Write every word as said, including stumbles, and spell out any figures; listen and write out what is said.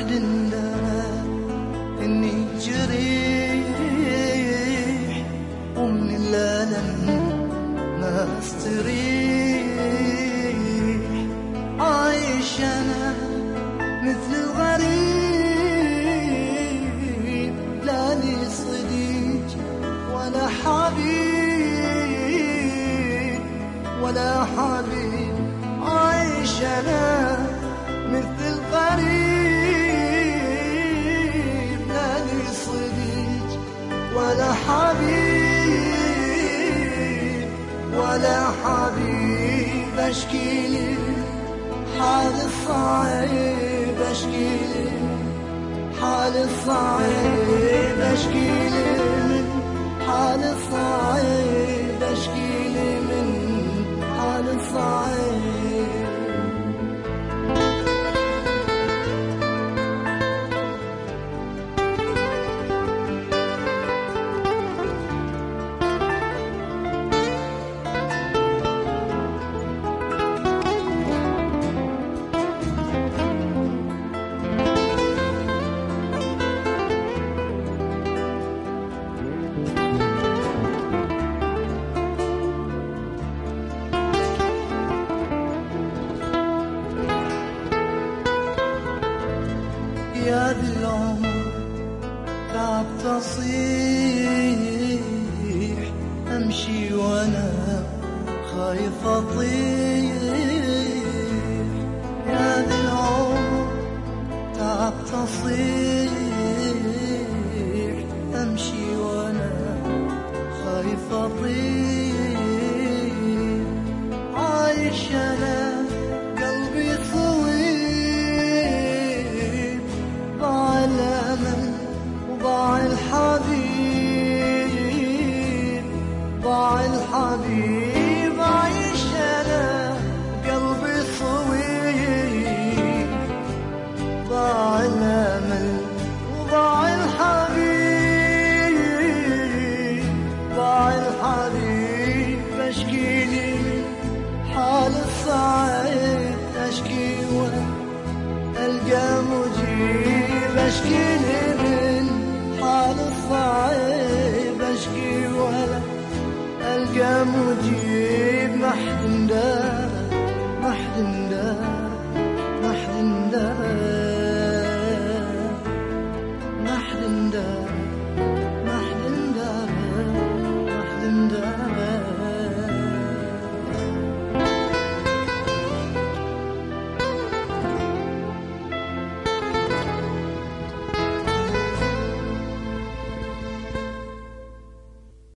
وحد اندرى اني جريح ومن الالم ما استريح. عايش انا مثل الغريب، لا لي صديق ولا حبيب ولا حبيب. عايش انا مثل الغريب، لا لي صديق ولا حبيب ولا حبيب. اشكيلي حال الصعيب، اشكيلي حال الصعيب، اشكيلي من حال الصعيب، اشكيلي من حال الصعيب. يا ذي العمر تعبت أصيح، أمشي وأنا خايف أطيح. يا ذي العمر تعبت أصيح، أمشي وأنا خايف أطيح. عايش أنا قلبي طويل، ضاع الأمل وضاع الحبيب، ضاع الحبيب. عايش أنا قلبي طويل، ضاع الأمل وضاع الحبيب، ضاع الحبيب. أشكيلي حال الصعيب، أشكي وألقى مجيب. أشكي